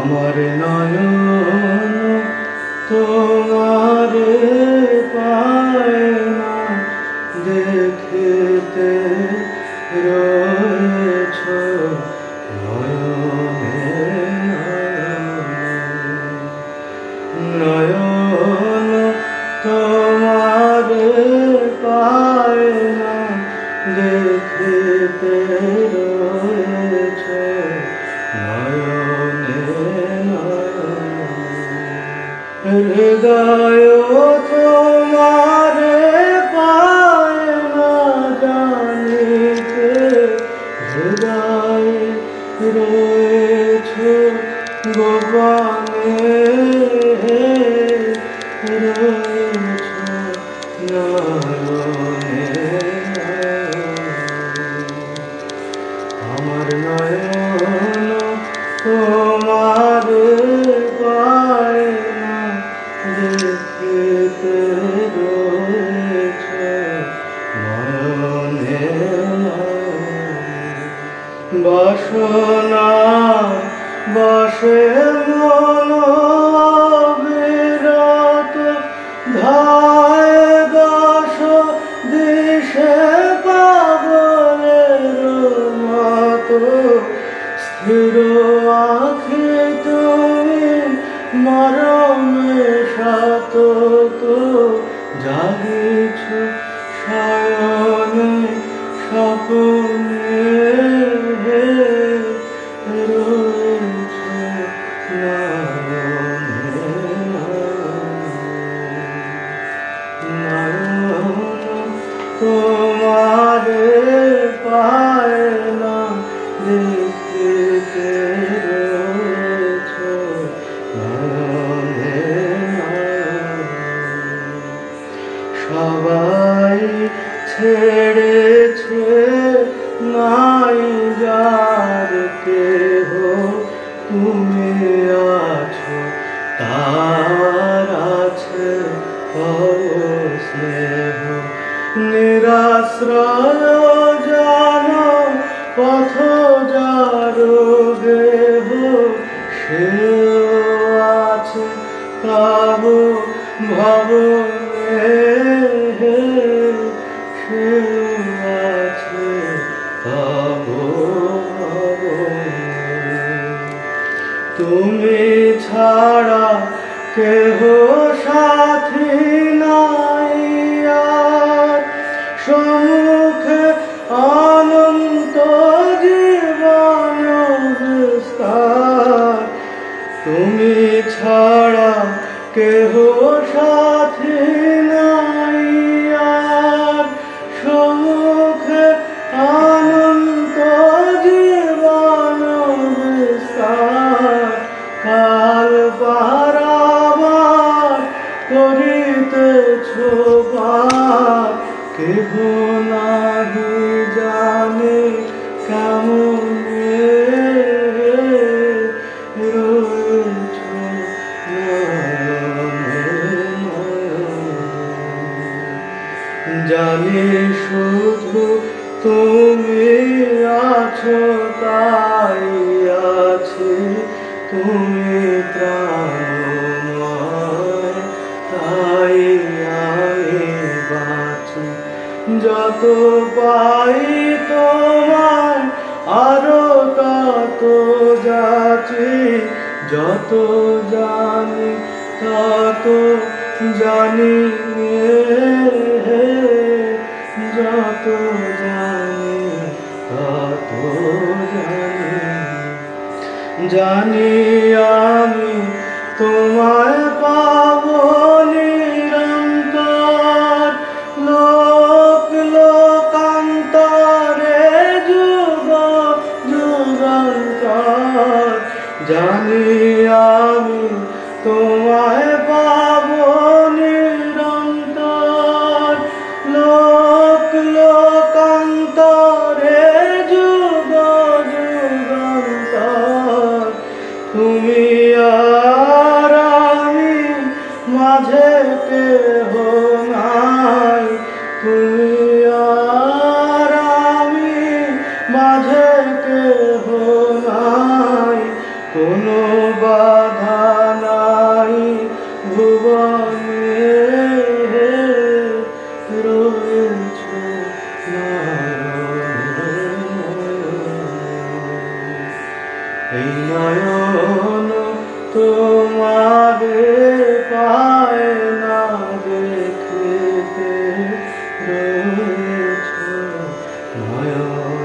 আমার নয়ন তোমারে পায় না, দেখিতে রয়েছ নয়নে নয়নে। নয়ন তোমারে পায় না, দেখিতে রয়েছ নয়নে নয়নে। হৃদয় তোমারে পায় না জানিতে, হৃদয়ে রয়েছ গোপনে, রয়েছ নয়নে আমার নয়ন তোমারে পায় না, দেখিতে রয়েছ নয়নে নয়নে। বাসনা বসে মন বিরত, ধায় দশ দিশে পাগলের মতো, স্থির আঁখি তুমি মরমে সতত, জাগিছ শয়নে স্বপ্নে, রয়েছ নয়নে নয়ন তোমারে পায় না, দেখিতে রয়েছ নয়নে নয়নে। সবাই ছেড়েছে নাই যার কেহ, তুমি আছো তার আছে স্নেহ। নিরাশ্রয় জন পথ যার গেহ, সেও আছে তব ভবনে, সেও আছে তব ভবনে। তুমি ছাড়া কেহ সাথী নাই আর, সম্মুখে অনন্ত জীবন বিস্তার। তুমি ছাড়া কেহ সাথী নাই আর, সম্মুখে অনন্ত জীবন বিস্তার। কাল পারাবার করিতেছ পার, কেহ নাহি জানে কেমনে, রয়েছ নয়নে নয়নে। জানি শুধু তুমি আছো তাই আছি, তুমি প্রাণময় তাই আমি বাঁচি। যত পাই তোমায় আরো তত যাচি, যত জানি তত জানি, যত জানি তত জানি। জানি আমি তোমায় পাবো নিরন্তর, লোক লোকান্তরে যুগ যুগান্তর। জানি আমি তোমায় পাবো নিরন্তর, লোক লোকান্তরে যুগ যুগান্তর। তুমি আর আমি মাঝে কেহ নাই, তুমি আর আমি মাঝে কেহ নাই, কোনো বাধা নাই ভুবনে, রয়েছ নয়নে। এই নয়ন তোমারে পায় না দেখিতে, রয়েছ নয়নে।